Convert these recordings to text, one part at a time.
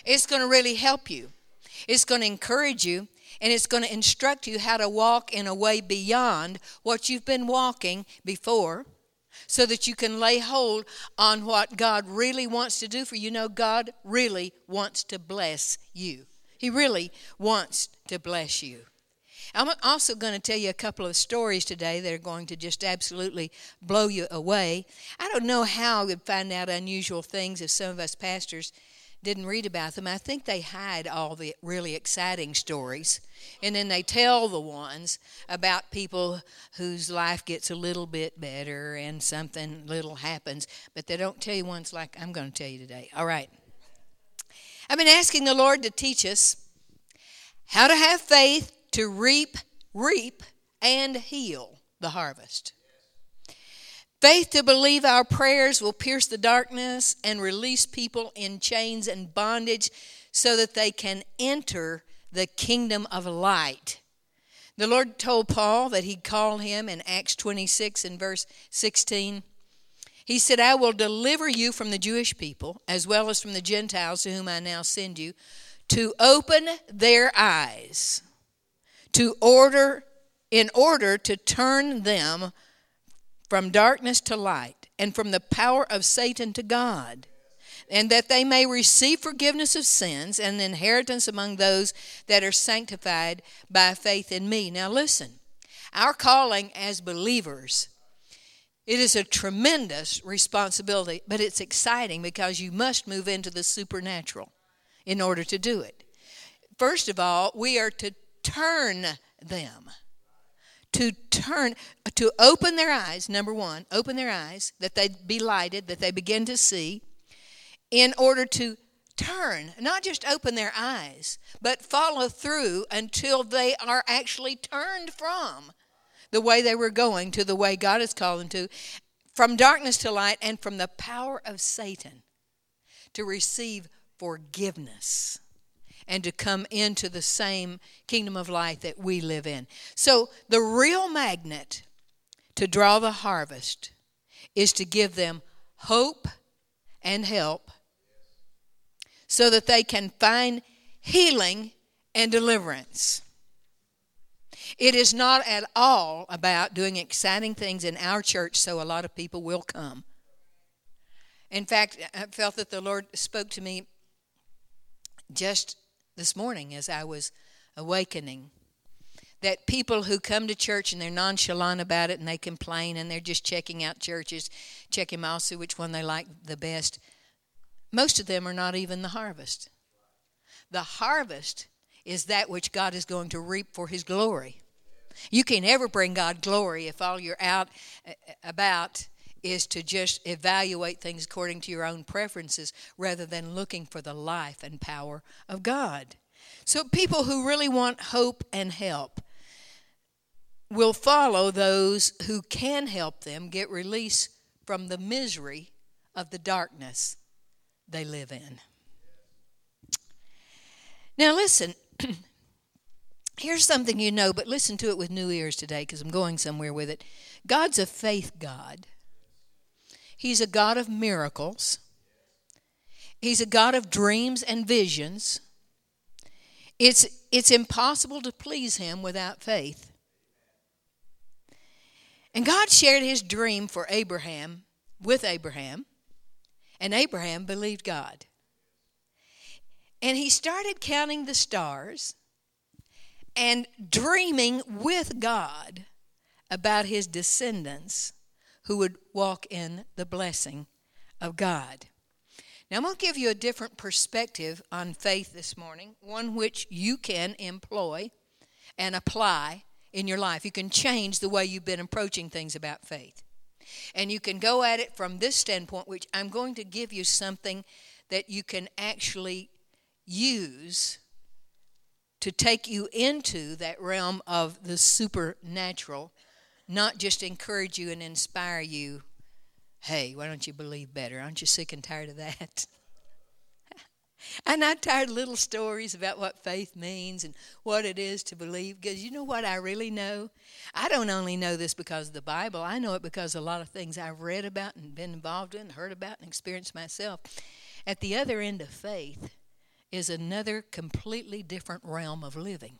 It's going to really help you. It's going to encourage you, and it's going to instruct you how to walk in a way beyond what you've been walking before, so that you can lay hold on what God really wants to do for you. You know, God really wants to bless you. He really wants to bless you. I'm also going to tell you a couple of stories today that are going to just absolutely blow you away. I don't know how we'd find out unusual things if some of us pastors didn't read about them. I think they hide all the really exciting stories, and then they tell the ones about people whose life gets a little bit better and something little happens, but they don't tell you ones like I'm going to tell you today. All right. I've been asking the Lord to teach us how to have faith to reap, and heal the harvest. Faith to believe our prayers will pierce the darkness and release people in chains and bondage so that they can enter the kingdom of light. The Lord told Paul that he'd call him in Acts 26 and verse 16. He said, I will deliver you from the Jewish people as well as from the Gentiles to whom I now send you, to open their eyes, in order to turn them from darkness to light, and from the power of Satan to God, and that they may receive forgiveness of sins and inheritance among those that are sanctified by faith in me. Now listen, our calling as believers, it is a tremendous responsibility, but it's exciting because you must move into the supernatural in order to do it. First of all, we are to turn them. To open their eyes, number one, open their eyes, that they be lighted, that they begin to see, in order to turn, not just open their eyes, but follow through until they are actually turned from the way they were going to the way God has called them to, from darkness to light, and from the power of Satan, to receive forgiveness and to come into the same kingdom of light that we live in. So the real magnet to draw the harvest is to give them hope and help so that they can find healing and deliverance. It is not at all about doing exciting things in our church so a lot of people will come. In fact, I felt that the Lord spoke to me just this morning as I was awakening, that people who come to church and they're nonchalant about it and they complain and they're just checking out churches, checking them out, see which one they like the best, most of them are not even the harvest. The harvest is that which God is going to reap for his glory. You can never bring God glory if all you're out about is to just evaluate things according to your own preferences rather than looking for the life and power of God. So people who really want hope and help will follow those who can help them get release from the misery of the darkness they live in. Now listen, here's something you know, but listen to it with new ears today because I'm going somewhere with it. God's a faith God. He's a God of miracles. He's a God of dreams and visions. It's impossible to please him without faith. And God shared his dream for Abraham with Abraham, and Abraham believed God. And he started counting the stars and dreaming with God about his descendants who would walk in the blessing of God. Now, I'm going to give you a different perspective on faith this morning, one which you can employ and apply in your life. You can change the way you've been approaching things about faith. And you can go at it from this standpoint, which I'm going to give you something that you can actually use to take you into that realm of the supernatural, not just encourage you and inspire you. Hey, why don't you believe better? Aren't you sick and tired of that? I'm not tired of little stories about what faith means and what it is to believe. Because you know what I really know? I don't only know this because of the Bible. I know it because a lot of things I've read about and been involved in, heard about and experienced myself. At the other end of faith is another completely different realm of living.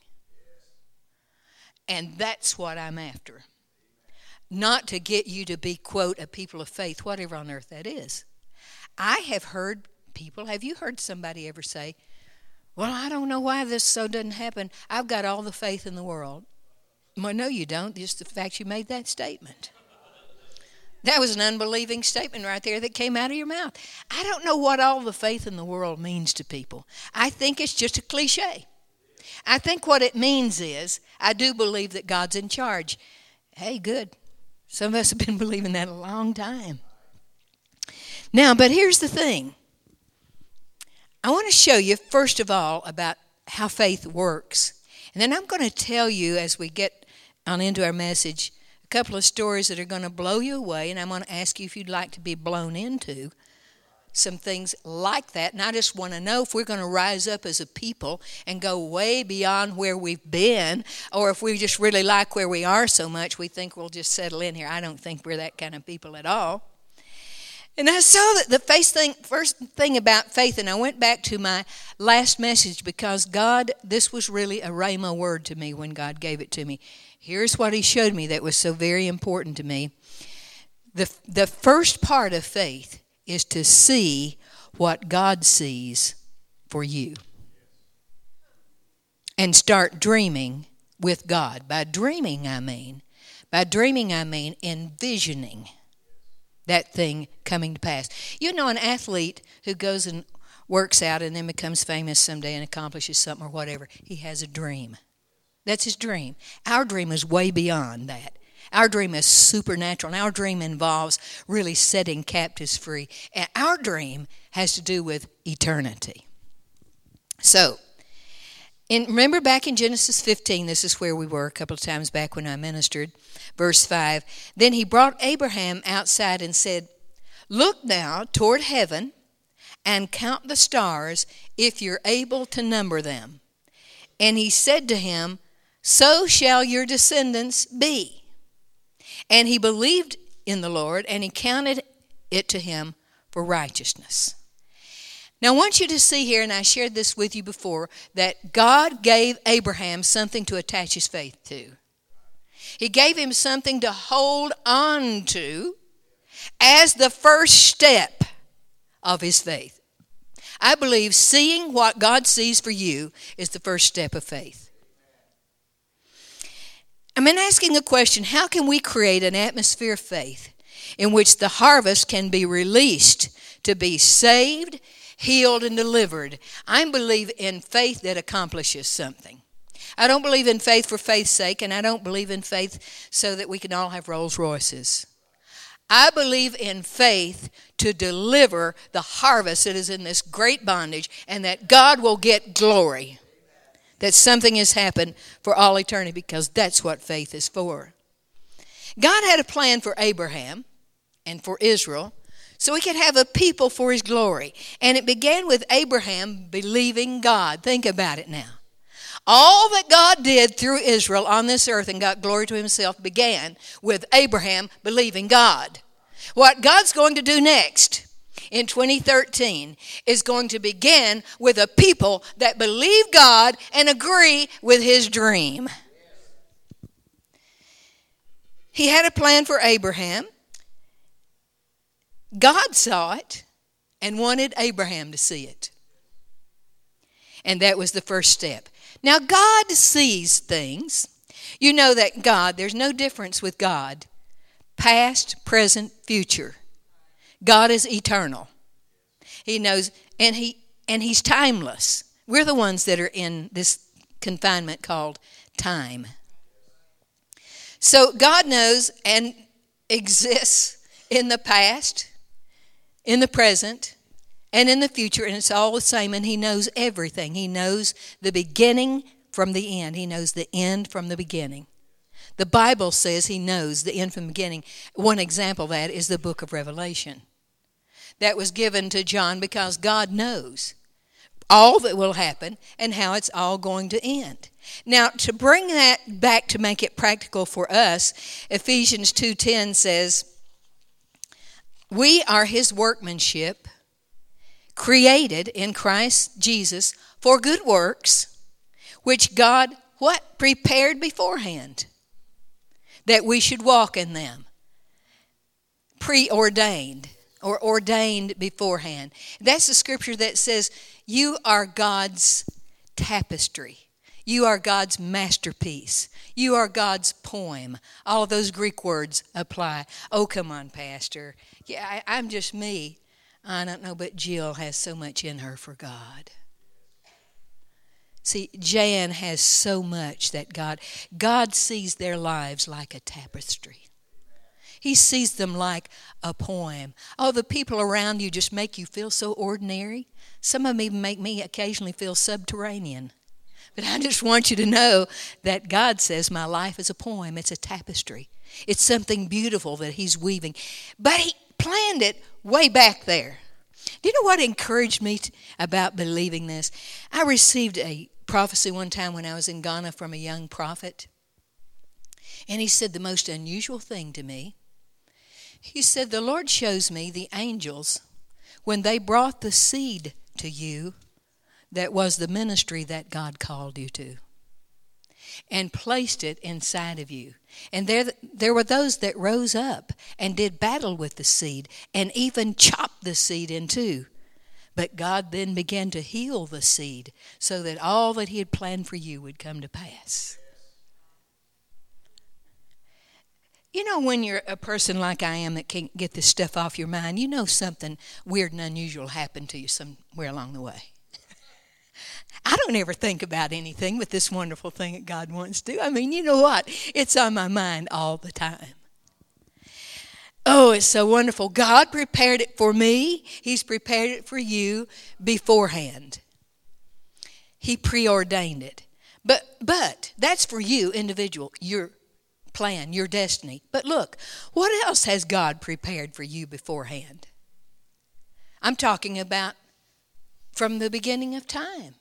And that's what I'm after. Not to get you to be, quote, a people of faith, whatever on earth that is. I have heard people, have you heard somebody ever say, well, I don't know why this so doesn't happen. I've got all the faith in the world. Well, no, you don't. Just the fact you made that statement. That was an unbelieving statement right there that came out of your mouth. I don't know what all the faith in the world means to people. I think it's just a cliche. I think what it means is, I do believe that God's in charge. Hey, good. Some of us have been believing that a long time. Now, but here's the thing. I want to show you, first of all, about how faith works. And then I'm going to tell you, as we get on into our message, a couple of stories that are going to blow you away. And I'm going to ask you if you'd like to be blown into some things like that. And I just want to know if we're going to rise up as a people and go way beyond where we've been, or if we just really like where we are so much we think we'll just settle in here. I don't think we're that kind of people at all. And I saw that the first thing about faith, and I went back to my last message because God, this was really a rhema word to me when God gave it to me. Here's what he showed me that was so very important to me. The first part of faith is to see what God sees for you. And start dreaming with God. By dreaming, I mean envisioning that thing coming to pass. You know, an athlete who goes and works out and then becomes famous someday and accomplishes something or whatever, he has a dream. That's his dream. Our dream is way beyond that. Our dream is supernatural, and our dream involves really setting captives free. And our dream has to do with eternity. So, remember back in Genesis 15, this is where we were a couple of times back when I ministered, verse 5. Then he brought Abraham outside and said, look now toward heaven and count the stars if you're able to number them. And he said to him, so shall your descendants be. And he believed in the Lord, and he counted it to him for righteousness. Now, I want you to see here, and I shared this with you before, that God gave Abraham something to attach his faith to. He gave him something to hold on to as the first step of his faith. I believe seeing what God sees for you is the first step of faith. I'm asking a question, how can we create an atmosphere of faith in which the harvest can be released to be saved, healed, and delivered? I believe in faith that accomplishes something. I don't believe in faith for faith's sake, and I don't believe in faith so that we can all have Rolls Royces. I believe in faith to deliver the harvest that is in this great bondage, and that God will get glory. That something has happened for all eternity, because that's what faith is for. God had a plan for Abraham and for Israel so he could have a people for his glory. And it began with Abraham believing God. Think about it now. All that God did through Israel on this earth and got glory to himself began with Abraham believing God. What God's going to do next in 2013 is going to begin with a people that believe God and agree with his dream. He had a plan for Abraham. God saw it and wanted Abraham to see it. And that was the first step. Now, God sees things. You know that God, there's no difference with God. Past, present, future. God is eternal. He knows, and he's timeless. We're the ones that are in this confinement called time. So God knows and exists in the past, in the present, and in the future, and it's all the same, and he knows everything. He knows the beginning from the end. He knows the end from the beginning. The Bible says he knows the end from the beginning. One example of that is the book of Revelation. That was given to John because God knows all that will happen and how it's all going to end. Now, to bring that back to make it practical for us, Ephesians 2:10 says, we are his workmanship, created in Christ Jesus for good works, which God, what? Prepared beforehand, that we should walk in them. Preordained, or ordained beforehand. That's the scripture that says, you are God's tapestry. You are God's masterpiece. You are God's poem. All of those Greek words apply. Oh, come on, Pastor. Yeah, I'm just me. I don't know, but Jill has so much in her for God. See, Jan has so much that God sees their lives like a tapestry. He sees them like a poem. Oh, the people around you just make you feel so ordinary. Some of them even make me occasionally feel subterranean. But I just want you to know that God says my life is a poem. It's a tapestry. It's something beautiful that He's weaving. But He planned it way back there. Do you know what encouraged me about believing this? I received a prophecy one time when I was in Ghana from a young prophet. And he said the most unusual thing to me. He said, the Lord shows me the angels when they brought the seed to you that was the ministry that God called you to, and placed it inside of you. And there were those that rose up and did battle with the seed and even chopped the seed in two. But God then began to heal the seed so that all that He had planned for you would come to pass. You know, when you're a person like I am that can't get this stuff off your mind, you know something weird and unusual happened to you somewhere along the way. I don't ever think about anything but this wonderful thing that God wants to do. I mean, you know what? It's on my mind all the time. Oh, it's so wonderful. God prepared it for me. He's prepared it for you beforehand. He preordained it. But that's for you, individual, your plan, your destiny. But look, what else has God prepared for you beforehand? I'm talking about from the beginning of time.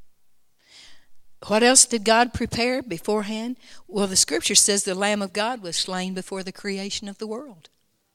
What else did God prepare beforehand? Well, the scripture says the Lamb of God was slain before the creation of the world.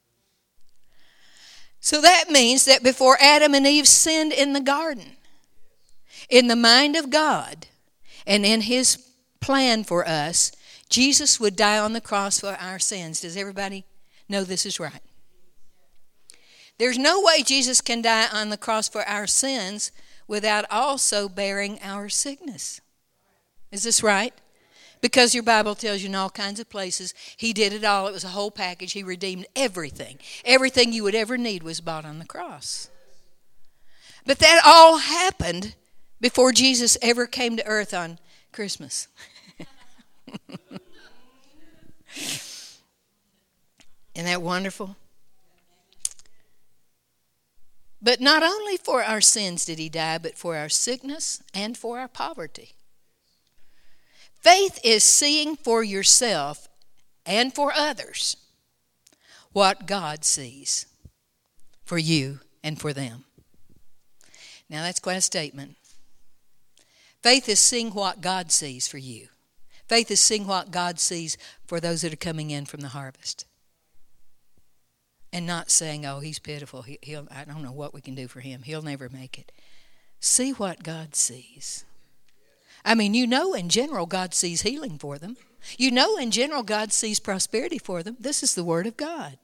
So that means that before Adam and Eve sinned in the garden, in the mind of God and in His plan for us, Jesus would die on the cross for our sins. Does everybody know this is right? There's no way Jesus can die on the cross for our sins without also bearing our sickness. Is this right? Because your Bible tells you in all kinds of places, He did it all. It was a whole package. He redeemed everything. Everything you would ever need was bought on the cross. But that all happened before Jesus ever came to earth on Christmas. Isn't that wonderful? But not only for our sins did He die, but for our sickness and for our poverty. Faith is seeing for yourself and for others what God sees for you and for them. Now that's quite a statement. Faith is seeing what God sees for you. Faith is seeing what God sees for those that are coming in from the harvest. And not saying, oh, he's pitiful. I don't know what we can do for him. He'll never make it. See what God sees. I mean, you know in general God sees healing for them. You know in general God sees prosperity for them. This is the Word of God.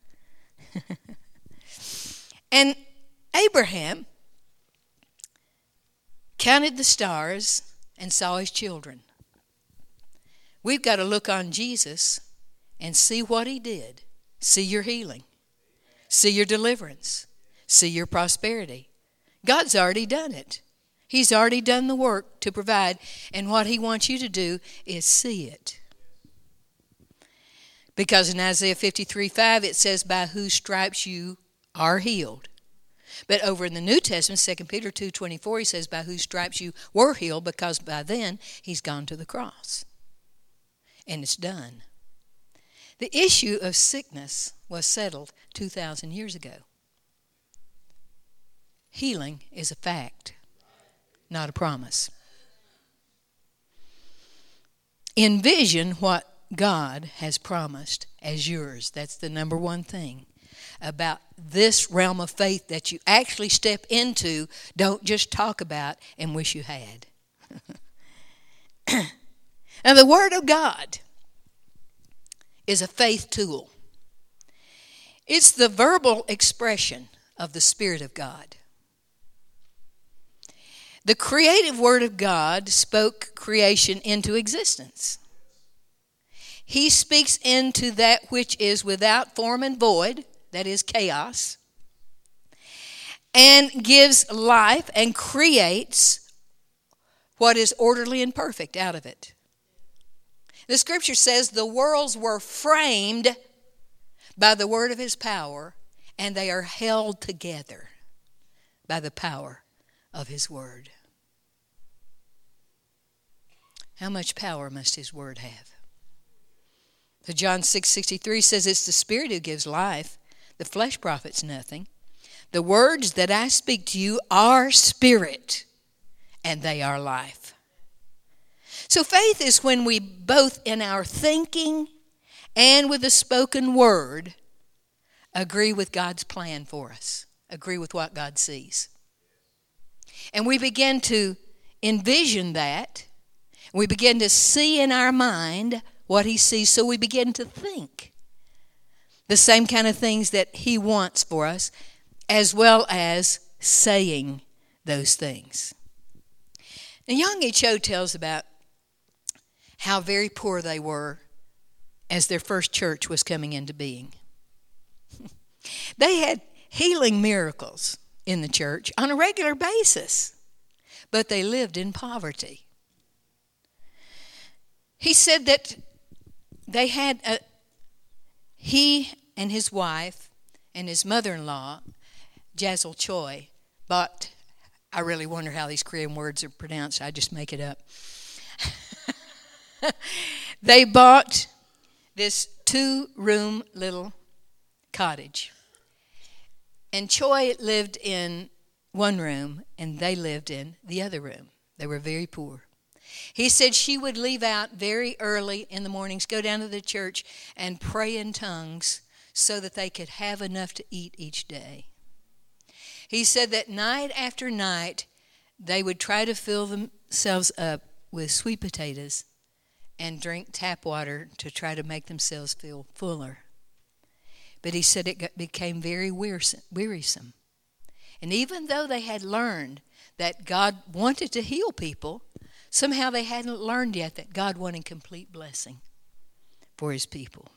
And Abraham counted the stars and saw his children. We've got to look on Jesus and see what He did. See your healing. See your deliverance. See your prosperity. God's already done it. He's already done the work to provide, and what He wants you to do is see it. Because in Isaiah 53:5 it says, by whose stripes you are healed. But over in the New Testament, 2 Peter 2:24, he says, by whose stripes you were healed, because by then He's gone to the cross. And it's done. The issue of sickness was settled 2,000 years ago. Healing is a fact, not a promise. Envision what God has promised as yours. That's the number one thing. about this realm of faith that you actually step into, don't just talk about and wish you had. Now, the Word of God is a faith tool. It's the verbal expression of the Spirit of God. The creative Word of God spoke creation into existence. He speaks into that which is without form and void, that is chaos, and gives life and creates what is orderly and perfect out of it. The Scripture says the worlds were framed by the word of His power, and they are held together by the power of His word. How much power must His word have? So John 6:63 says it's the Spirit who gives life. The flesh profits nothing. The words that I speak to you are spirit, and they are life. So faith is when we both in our thinking and with the spoken word agree with God's plan for us, agree with what God sees. And we begin to envision that. We begin to see in our mind what He sees, so we begin to think the same kind of things that He wants for us, as well as saying those things. Now, Yonggi Cho tells about how very poor they were as their first church was coming into being. They had healing miracles in the church on a regular basis, but they lived in poverty. He said that they had he and his wife and his mother-in-law, Jazel Choi, bought, I really wonder how these Korean words are pronounced, I just make it up. They bought this 2-room little cottage. And Choi lived in one room, and they lived in the other room. They were very poor. He said she would leave out very early in the mornings, go down to the church, and pray in tongues so that they could have enough to eat each day. He said that night after night, they would try to fill themselves up with sweet potatoes and drink tap water to try to make themselves feel fuller. But he said it became very wearisome. And even though they had learned that God wanted to heal people, somehow they hadn't learned yet that God wanted complete blessing for His people.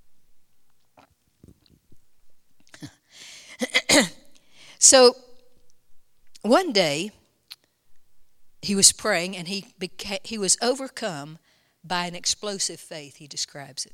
So one day he was praying, and he was overcome by an explosive faith, he describes it.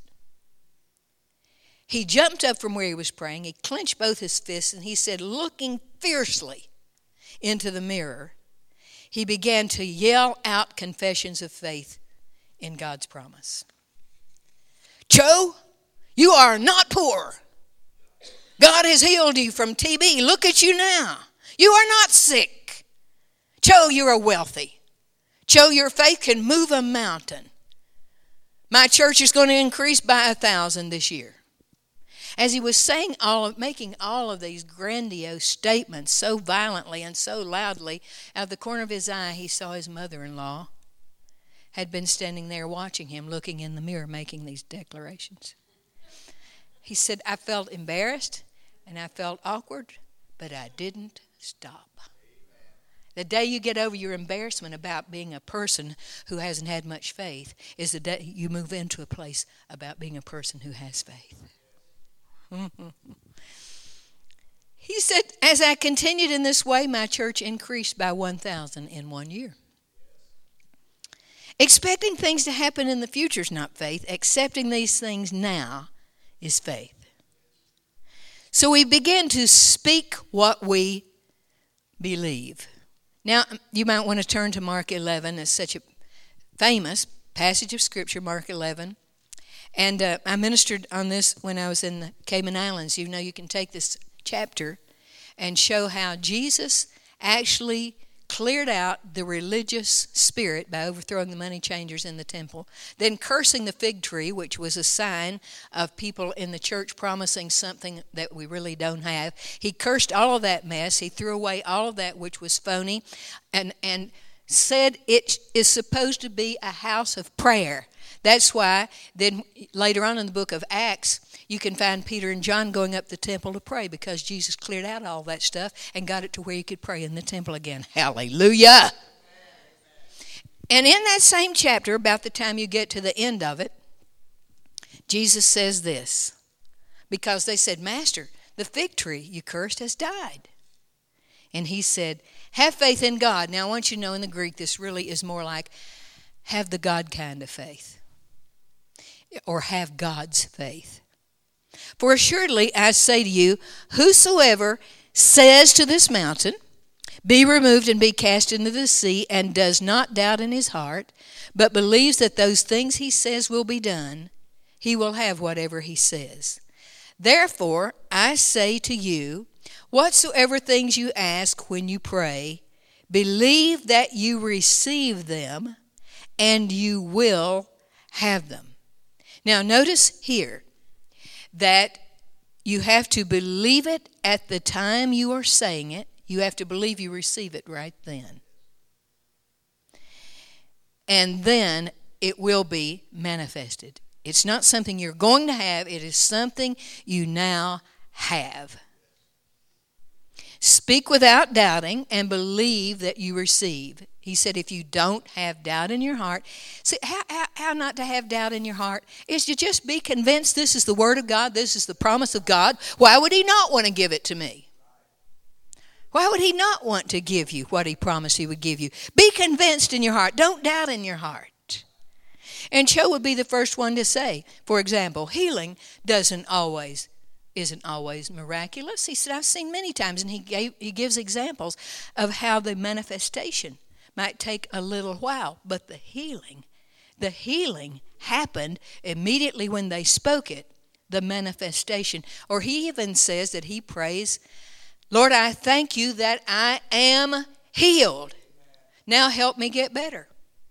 He jumped up from where he was praying, he clenched both his fists, and he said, looking fiercely into the mirror, he began to yell out confessions of faith in God's promise. Cho, you are not poor. God has healed you from TB. Look at you now. You are not sick. Cho, you are wealthy. Cho, your faith can move a mountain. My church is going to increase by 1,000 this year. As he was saying making all of these grandiose statements so violently and so loudly, out of the corner of his eye, he saw his mother-in-law had been standing there watching him, looking in the mirror, making these declarations. He said, I felt embarrassed and I felt awkward, but I didn't stop. The day you get over your embarrassment about being a person who hasn't had much faith is the day you move into a place about being a person who has faith. He said, as I continued in this way, my church increased by 1,000 in 1 year. Expecting things to happen in the future is not faith. Accepting these things now is faith. So we begin to speak what we believe. Now, you might want to turn to Mark 11. It's such a famous passage of Scripture, Mark 11. And I ministered on this when I was in the Cayman Islands. You know, you can take this chapter and show how Jesus actually cleared out the religious spirit by overthrowing the money changers in the temple, then cursing the fig tree, which was a sign of people in the church promising something that we really don't have. He cursed all of that mess. He threw away all of that which was phony, and said it is supposed to be a house of prayer. That's why then later on in the book of Acts, you can find Peter and John going up the temple to pray, because Jesus cleared out all that stuff and got it to where you could pray in the temple again. Hallelujah. And in that same chapter, about the time you get to the end of it, Jesus says this, because they said, Master, the fig tree you cursed has died. And he said, have faith in God. Now I want you to know in the Greek this really is more like have the God kind of faith, or have God's faith. For assuredly I say to you, whosoever says to this mountain, be removed and be cast into the sea, and does not doubt in his heart, but believes that those things he says will be done, he will have whatever he says. Therefore I say to you, whatsoever things you ask when you pray, believe that you receive them, and you will have them. Now notice here that you have to believe it at the time you are saying it. You have to believe you receive it right then. And then it will be manifested. It's not something you're going to have. It is something you now have. Speak without doubting and believe that you receive. He said if you don't have doubt in your heart. See, how not to have doubt in your heart is to just be convinced this is the Word of God, this is the promise of God. Why would He not want to give it to me? Why would He not want to give you what He promised He would give you? Be convinced in your heart. Don't doubt in your heart. And Cho would be the first one to say, for example, healing isn't always miraculous. He said, I've seen many times, and he gives examples of how the manifestation might take a little while, but the healing happened immediately when they spoke it, the manifestation. Or he even says that he prays, Lord, I thank you that I am healed. Now help me get better.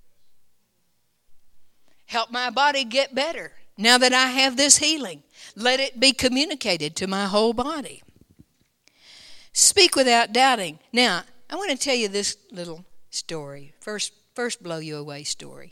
Help my body get better. Now that I have this healing, let it be communicated to my whole body. Speak without doubting. Now, I want to tell you this little story. First blow you away story.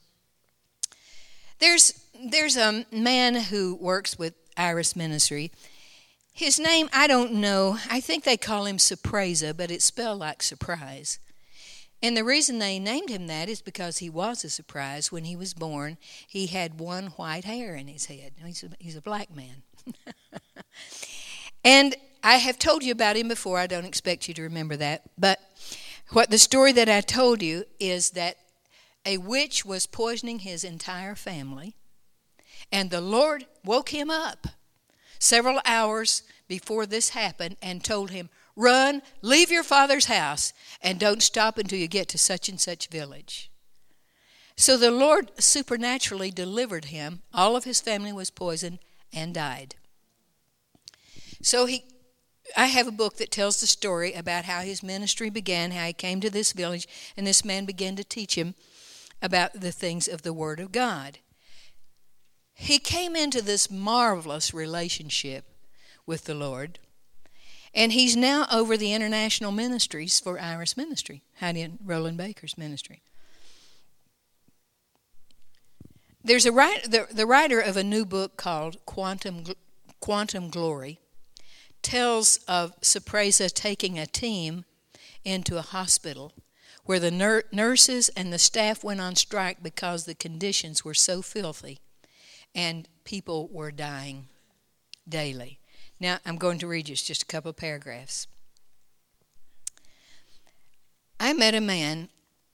There's a man who works with Iris Ministry. His name, I don't know. I think they call him Surpresa, but it's spelled like surprise. And the reason they named him that is because he was a surprise. When he was born, he had one white hair in his head. He's a black man. And I have told you about him before. I don't expect you to remember that. But what the story that I told you is that a witch was poisoning his entire family, and the Lord woke him up several hours before this happened and told him, run, leave your father's house, and don't stop until you get to such and such village. So the Lord supernaturally delivered him. All of his family was poisoned and died. So I have a book that tells the story about how his ministry began, how he came to this village, and this man began to teach him about the things of the Word of God. He came into this marvelous relationship with the Lord. And he's now over the international ministries for Iris Ministry, Heidi and Roland Baker's ministry. There's the writer of a new book called Quantum Glory tells of Surpresa taking a team into a hospital where the nurses and the staff went on strike because the conditions were so filthy and people were dying daily. Now, I'm going to read you just a couple of paragraphs. I met a man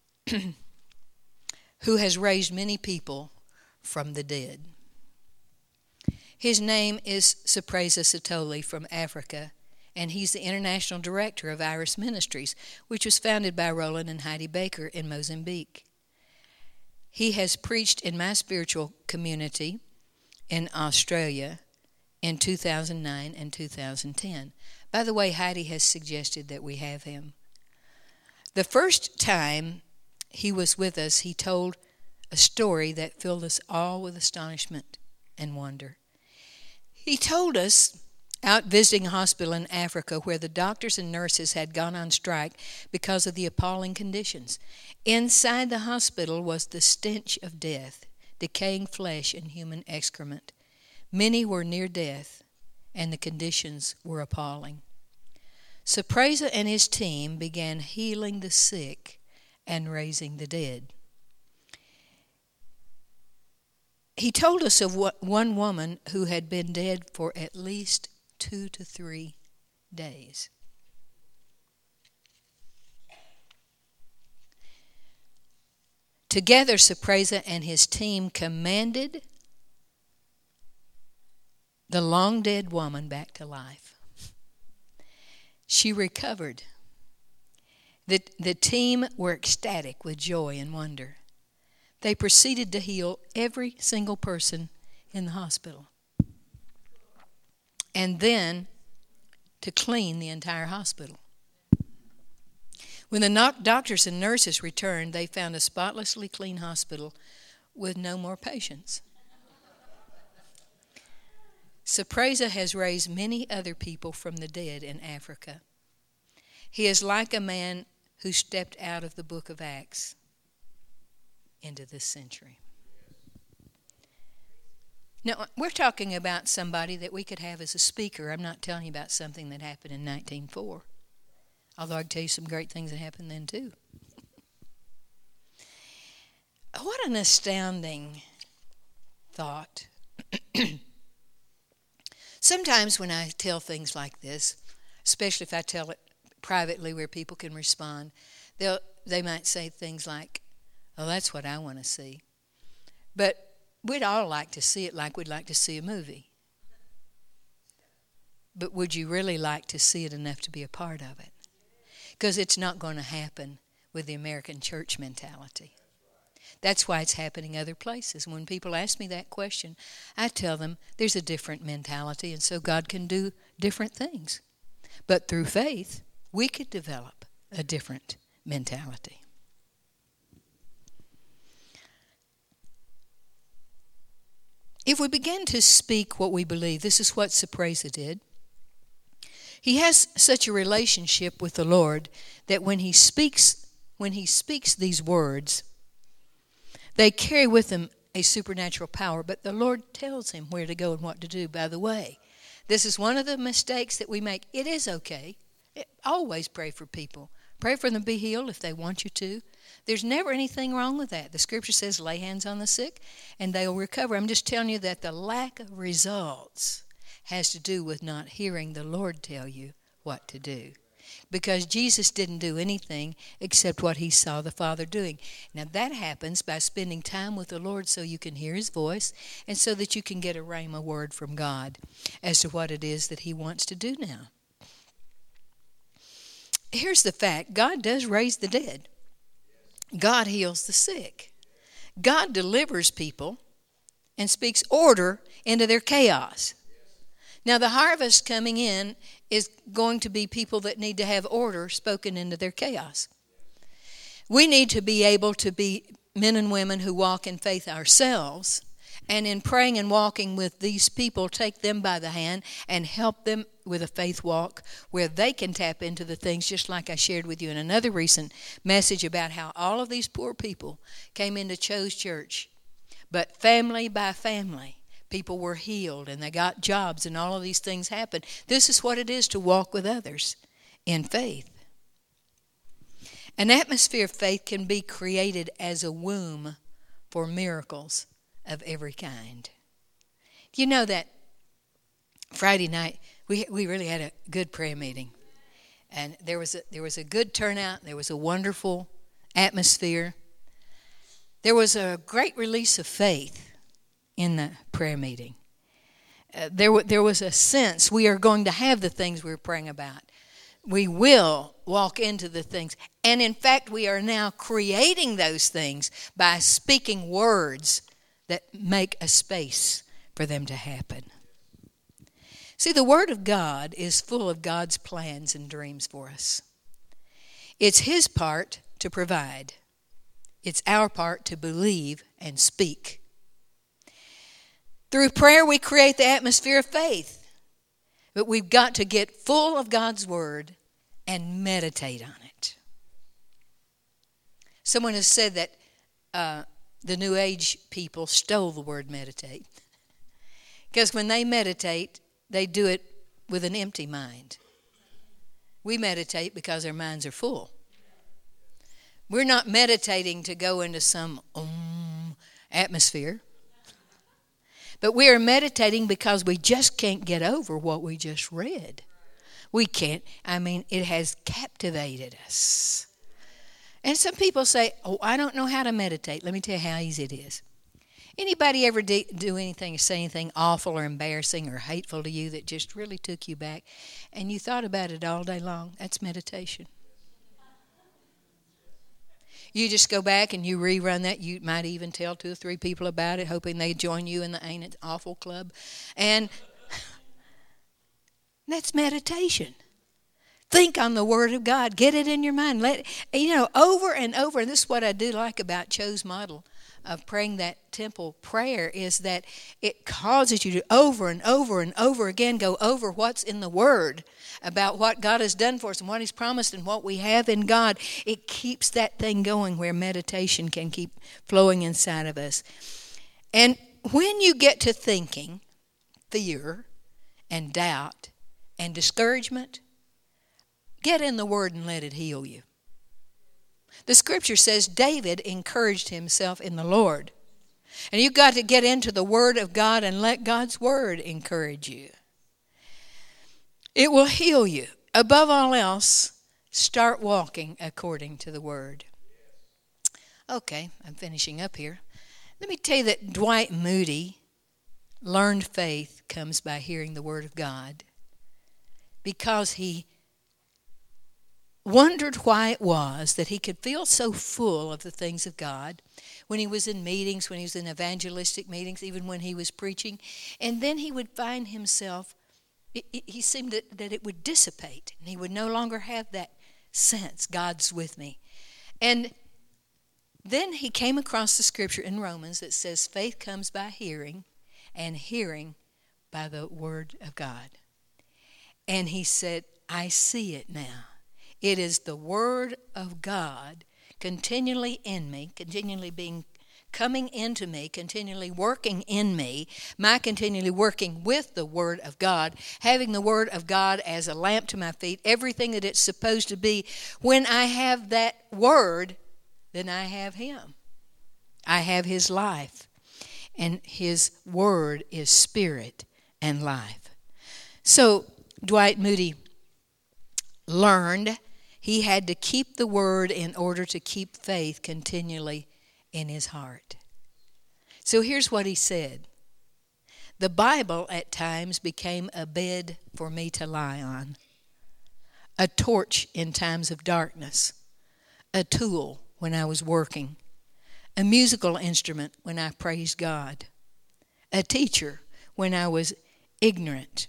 who has raised many people from the dead. His name is Surpresa Sithole from Africa, and he's the international director of Iris Ministries, which was founded by Roland and Heidi Baker in Mozambique. He has preached in my spiritual community in Australia in 2009 and 2010. By the way, Heidi has suggested that we have him. The first time he was with us, he told a story that filled us all with astonishment and wonder. He told us out visiting a hospital in Africa where the doctors and nurses had gone on strike because of the appalling conditions. Inside the hospital was the stench of death, decaying flesh and human excrement. Many were near death, and the conditions were appalling. Sapresa and his team began healing the sick and raising the dead. He told us of one woman who had been dead for at least 2 to 3 days. Together, Sapresa and his team commanded the long-dead woman back to life. She recovered. The team were ecstatic with joy and wonder. They proceeded to heal every single person in the hospital, and then to clean the entire hospital. When the doctors and nurses returned, they found a spotlessly clean hospital with no more patients. Sapresa has raised many other people from the dead in Africa. He is like a man who stepped out of the book of Acts into this century. Now, we're talking about somebody that we could have as a speaker. I'm not telling you about something that happened in 1904. Although I can tell you some great things that happened then too. What an astounding thought. Sometimes when I tell things like this, especially if I tell it privately where people can respond, they might say things like, "Oh, that's what I want to see." But we'd all like to see it like we'd like to see a movie. But would you really like to see it enough to be a part of it? Because it's not going to happen with the American church mentality. That's why it's happening other places. When people ask me that question, I tell them there's a different mentality, and so God can do different things. But through faith, we could develop a different mentality. If we begin to speak what we believe, this is what Sapresa did. He has such a relationship with the Lord that when he speaks these words, they carry with them a supernatural power, but the Lord tells him where to go and what to do. By the way, this is one of the mistakes that we make. It is okay. Always pray for people. Pray for them to be healed if they want you to. There's never anything wrong with that. The scripture says lay hands on the sick and they'll recover. I'm just telling you that the lack of results has to do with not hearing the Lord tell you what to do. Because Jesus didn't do anything except what he saw the Father doing. Now that happens by spending time with the Lord so you can hear his voice and so that you can get a rhema word from God as to what it is that he wants to do now. Here's the fact. God does raise the dead. God heals the sick. God delivers people and speaks order into their chaos. Now, the harvest coming in is going to be people that need to have order spoken into their chaos. We need to be able to be men and women who walk in faith ourselves, and in praying and walking with these people, take them by the hand and help them with a faith walk where they can tap into the things, just like I shared with you in another recent message about how all of these poor people came into Cho's church, but family by family, people were healed and they got jobs and all of these things happened. This is what it is to walk with others in faith. An atmosphere of faith can be created as a womb for miracles of every kind. You know that Friday night we really had a good prayer meeting, and there was a good turnout. There was a wonderful atmosphere. There was a great release of faith in the prayer meeting. There was a sense we are going to have the things we're praying about. We will walk into the things. And in fact, we are now creating those things by speaking words that make a space for them to happen. See, the Word of God is full of God's plans and dreams for us. It's His part to provide. It's our part to believe and speak. Through prayer, we create the atmosphere of faith. But we've got to get full of God's Word and meditate on it. Someone has said that the New Age people stole the word meditate. Because when they meditate, they do it with an empty mind. We meditate because our minds are full. We're not meditating to go into some atmosphere. But we are meditating because we just can't get over what we just read. We can't. It has captivated us. And some people say, I don't know how to meditate. Let me tell you how easy it is. Anybody ever do anything, say anything awful or embarrassing or hateful to you that just really took you back, and you thought about it all day long? That's meditation. You just go back and you rerun that. You might even tell 2 or 3 people about it, hoping they join you in the Ain't It Awful Club. And that's meditation. Think on the Word of God. Get it in your mind. Let over and over. And this is what I do like about Cho's model of praying that temple prayer, is that it causes you to over and over and over again go over what's in the Word about what God has done for us and what He's promised and what we have in God. It keeps that thing going where meditation can keep flowing inside of us. And when you get to thinking fear and doubt and discouragement, get in the Word and let it heal you. The Scripture says David encouraged himself in the Lord. And you've got to get into the Word of God and let God's Word encourage you. It will heal you. Above all else, start walking according to the Word. Okay, I'm finishing up here. Let me tell you that Dwight Moody learned faith comes by hearing the Word of God, because he wondered why it was that he could feel so full of the things of God when he was in meetings, when he was in evangelistic meetings, even when he was preaching. And then he would find himself, he seemed that it would dissipate, and he would no longer have that sense, God's with me. And then he came across the Scripture in Romans that says faith comes by hearing, and hearing by the Word of God. And he said, I see it now. It is the Word of God continually in me, continually coming into me, continually working in me, my continually working with the Word of God, having the Word of God as a lamp to my feet, everything that it's supposed to be. When I have that Word, then I have Him. I have His life. And His Word is spirit and life. So Dwight Moody learned he had to keep the Word in order to keep faith continually in his heart. So here's what he said. The Bible at times became a bed for me to lie on, a torch in times of darkness, a tool when I was working, a musical instrument when I praised God, a teacher when I was ignorant,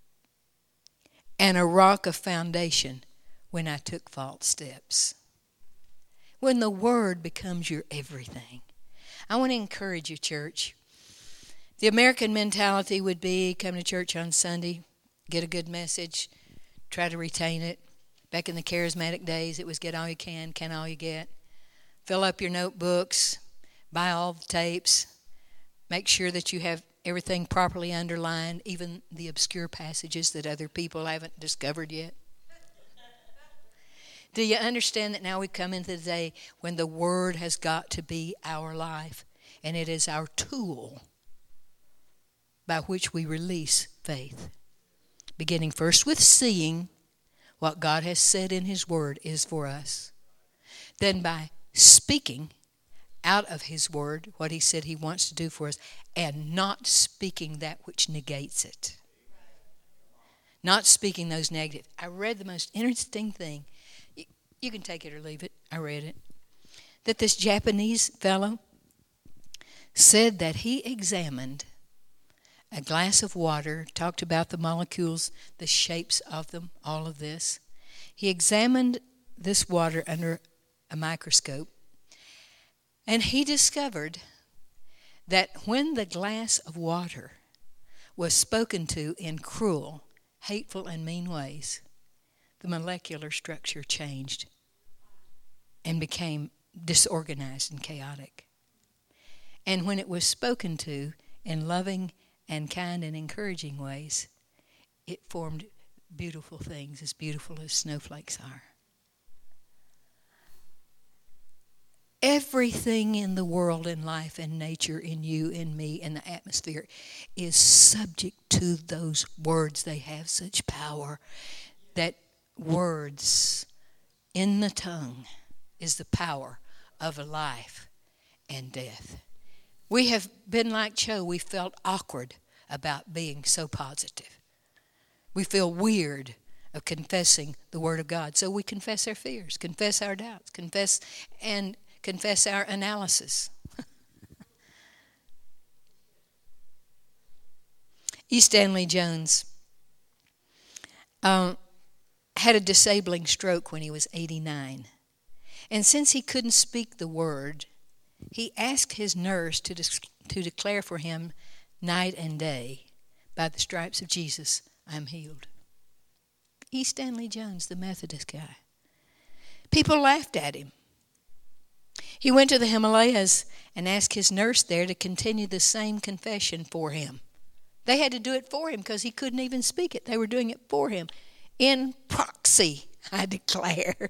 and a rock of foundation when I took false steps. When the Word becomes your everything. I want to encourage you, church. The American mentality would be come to church on Sunday, get a good message, try to retain it. Back in the charismatic days, it was get all you can all you get. Fill up your notebooks, buy all the tapes, make sure that you have everything properly underlined, even the obscure passages that other people haven't discovered yet. Do you understand that now we've come into the day when the Word has got to be our life, and it is our tool by which we release faith? Beginning first with seeing what God has said in His Word is for us. Then by speaking out of His Word what He said He wants to do for us, and not speaking that which negates it. Not speaking those negative. I read the most interesting thing. You can take it or leave it. I read it. That this Japanese fellow said that he examined a glass of water, talked about the molecules, the shapes of them, all of this. He examined this water under a microscope, and he discovered that when the glass of water was spoken to in cruel, hateful, and mean ways, the molecular structure changed and became disorganized and chaotic. And when it was spoken to in loving and kind and encouraging ways, it formed beautiful things, as beautiful as snowflakes are. Everything in the world, in life, in nature, in you, in me, in the atmosphere is subject to those words. They have such power that words in the tongue is the power of life and death. We have been like Cho. We felt awkward about being so positive. We feel weird of confessing the Word of God. So we confess our fears, confess our doubts, confess our analysis. E. Stanley Jones had a disabling stroke when he was 89. And since he couldn't speak the word, he asked his nurse to declare for him night and day, by the stripes of Jesus, I'm healed. E. Stanley Jones, the Methodist guy. People laughed at him. He went to the Himalayas and asked his nurse there to continue the same confession for him. They had to do it for him because he couldn't even speak it. They were doing it for him. In proxy, I declare.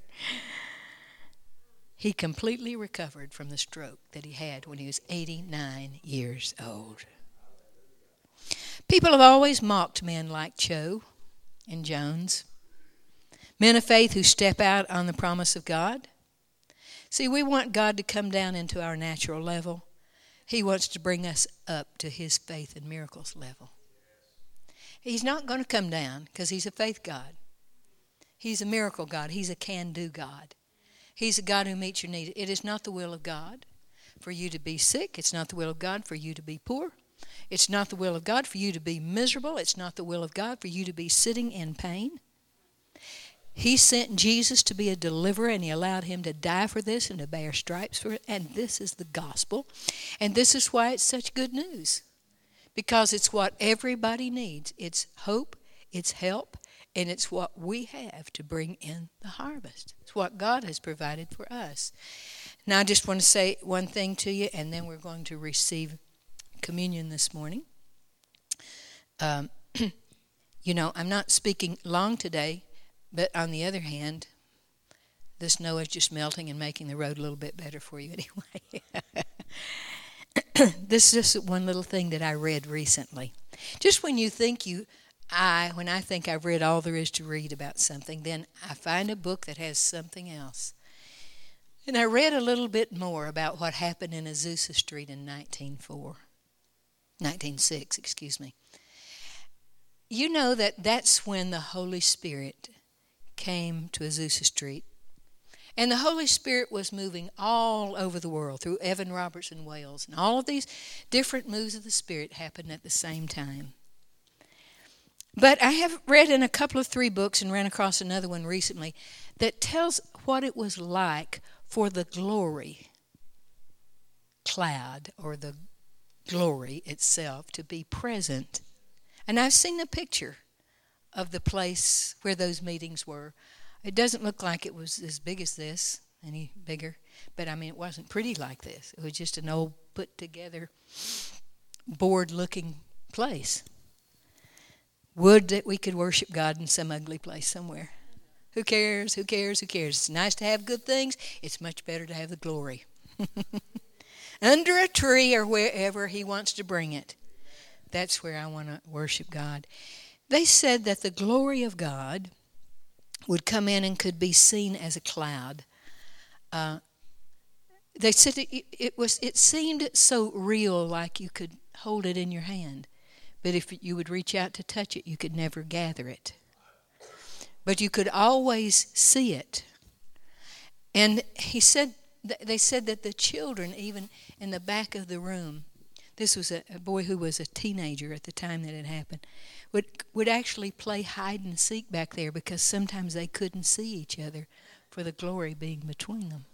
He completely recovered from the stroke that he had when he was 89 years old. People have always mocked men like Cho and Jones, men of faith who step out on the promise of God. See, we want God to come down into our natural level. He wants to bring us up to His faith and miracles level. He's not going to come down because He's a faith God. He's a miracle God. He's a can-do God. He's a God who meets your need. It is not the will of God for you to be sick. It's not the will of God for you to be poor. It's not the will of God for you to be miserable. It's not the will of God for you to be sitting in pain. He sent Jesus to be a deliverer, and He allowed Him to die for this and to bear stripes for it. And this is the gospel. And this is why it's such good news. Because it's what everybody needs. It's hope, it's help, and it's what we have to bring in the harvest. It's what God has provided for us. Now I just want to say one thing to you, and then we're going to receive communion this morning. I'm not speaking long today, but on the other hand, the snow is just melting and making the road a little bit better for you anyway. This is just one little thing that I read recently. Just when you think when I think I've read all there is to read about something, then I find a book that has something else. And I read a little bit more about what happened in Azusa Street in 1906. You know that's when the Holy Spirit came to Azusa Street. And the Holy Spirit was moving all over the world through Evan Robertson, Wales. And all of these different moves of the Spirit happened at the same time. But I have read in a couple of 3 books and ran across another one recently that tells what it was like for the glory cloud or the glory itself to be present. And I've seen a picture of the place where those meetings were. It doesn't look like it was as big as this, any bigger, but it wasn't pretty like this. It was just an old put together board-looking place. Would that we could worship God in some ugly place somewhere. Who cares? Who cares? Who cares? It's nice to have good things. It's much better to have the glory. Under a tree or wherever He wants to bring it. That's where I want to worship God. They said that the glory of God would come in and could be seen as a cloud. They said it seemed so real, like you could hold it in your hand. But if you would reach out to touch it, you could never gather it. But you could always see it. And they said that the children, even in the back of the room, this was a boy who was a teenager at the time that it happened, would actually play hide and seek back there because sometimes they couldn't see each other for the glory being between them.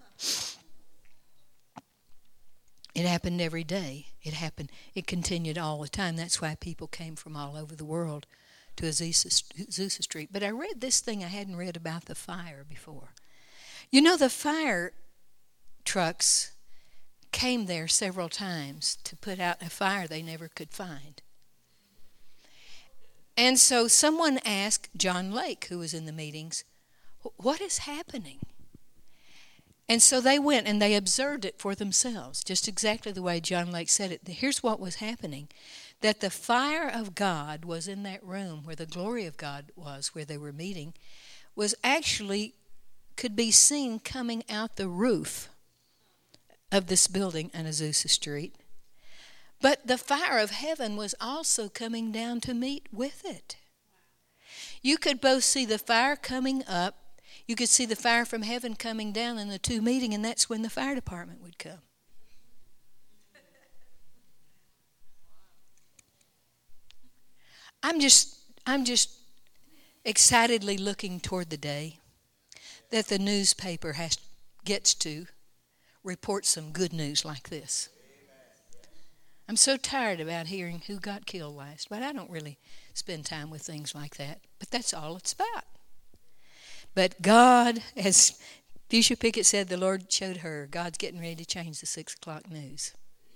It happened every day. It continued all the time. That's why people came from all over the world to Azusa Street. But I read this thing I hadn't read about the fire before. You know, the fire trucks came there several times to put out a fire they never could find. And so someone asked John Lake, who was in the meetings, what is happening? And so they went and they observed it for themselves, just exactly the way John Lake said it. Here's what was happening, that the fire of God was in that room where the glory of God was, where they were meeting, was actually could be seen coming out the roof of this building on Azusa Street. But the fire of heaven was also coming down to meet with it. You could both see the fire coming up, you could see the fire from heaven coming down, and the two meeting, and that's when the fire department would come. I'm just excitedly looking toward the day that the newspaper gets to report some good news like this. I'm so tired about hearing who got killed last, but I don't really spend time with things like that. But that's all it's about. But God, as Fuchsia Pickett said, the Lord showed her, God's getting ready to change the 6 o'clock news.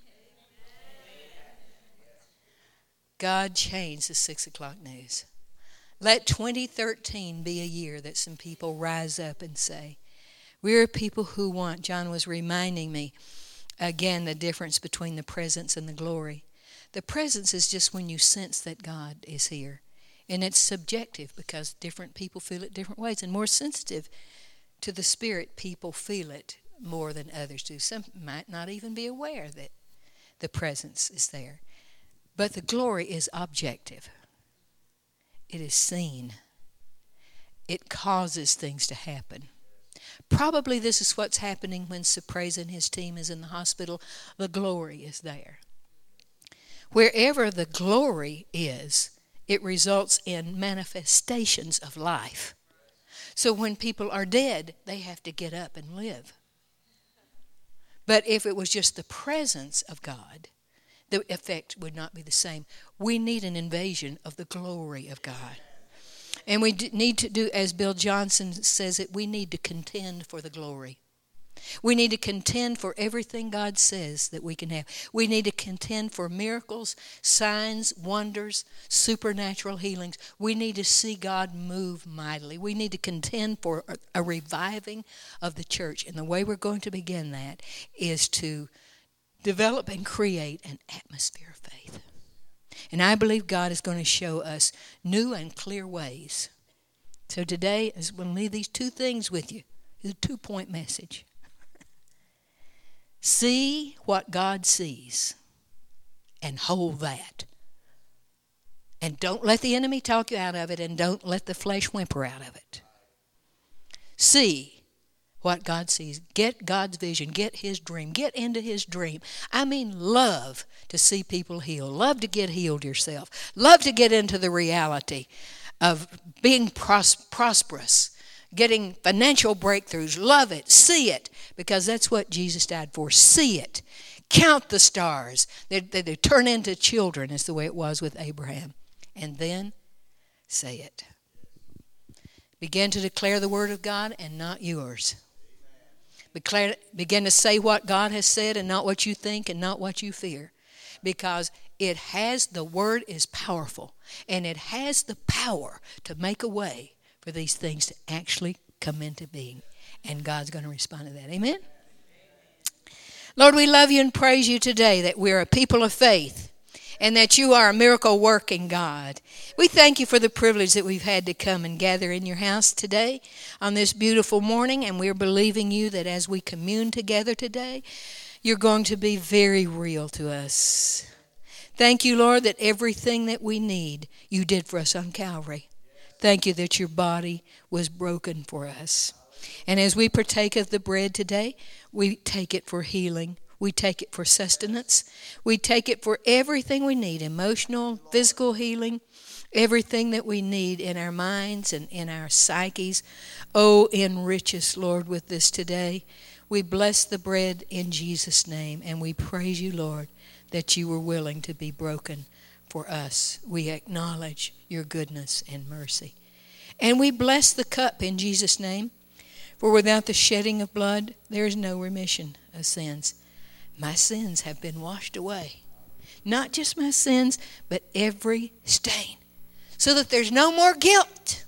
God changed the 6 o'clock news. Let 2013 be a year that some people rise up and say, we're people who want. John was reminding me again the difference between the presence and the glory. The presence is just when you sense that God is here. And it's subjective because different people feel it different ways. And more sensitive to the Spirit people feel it more than others do. Some might not even be aware that the presence is there. But the glory is objective. It is seen. It causes things to happen. Probably this is what's happening when Surprise and his team is in the hospital. The glory is there. Wherever the glory is, it results in manifestations of life. So when people are dead, they have to get up and live. But if it was just the presence of God, the effect would not be the same. We need an invasion of the glory of God. And we need to do, as Bill Johnson says it, we need to contend for the glory. We need to contend for everything God says that we can have. We need to contend for miracles, signs, wonders, supernatural healings. We need to see God move mightily. We need to contend for a reviving of the church. And the way we're going to begin that is to develop and create an atmosphere of faith. And I believe God is going to show us new and clear ways. So today, I'm going to leave these two things with you. It's a 2-point message. See what God sees and hold that. And don't let the enemy talk you out of it, and don't let the flesh whimper out of it. See what God sees. Get God's vision. Get his dream. Get into his dream. I mean, love to see people healed. Love to get healed yourself. Love to get into the reality of being prosperous. Getting financial breakthroughs. Love it. See it. Because that's what Jesus died for. See it. Count the stars. They turn into children, is the way it was with Abraham. And then say it. Begin to declare the word of God and not yours. Begin to say what God has said and not what you think and not what you fear. Because the word is powerful. And it has the power to make a way for these things to actually come into being. And God's going to respond to that. Amen? Lord, we love you and praise you today that we're a people of faith and that you are a miracle-working God. We thank you for the privilege that we've had to come and gather in your house today on this beautiful morning, and we're believing you that as we commune together today, you're going to be very real to us. Thank you, Lord, that everything that we need, you did for us on Calvary. Thank you that your body was broken for us. And as we partake of the bread today, we take it for healing. We take it for sustenance. We take it for everything we need, emotional, physical healing, everything that we need in our minds and in our psyches. Oh, enrich us, Lord, with this today. We bless the bread in Jesus' name, and we praise you, Lord, that you were willing to be broken for us. We acknowledge your goodness and mercy. And we bless the cup in Jesus' name, for without the shedding of blood, there is no remission of sins. My sins have been washed away. Not just my sins, but every stain. So that there's no more guilt.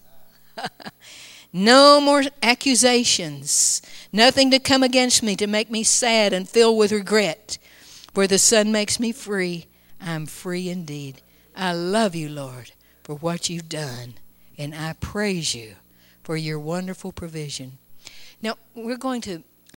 No more accusations. Nothing to come against me to make me sad and filled with regret. For the Son makes me free. I'm free indeed. I love you, Lord, for what you've done. And I praise you for your wonderful provision. Now, we're going to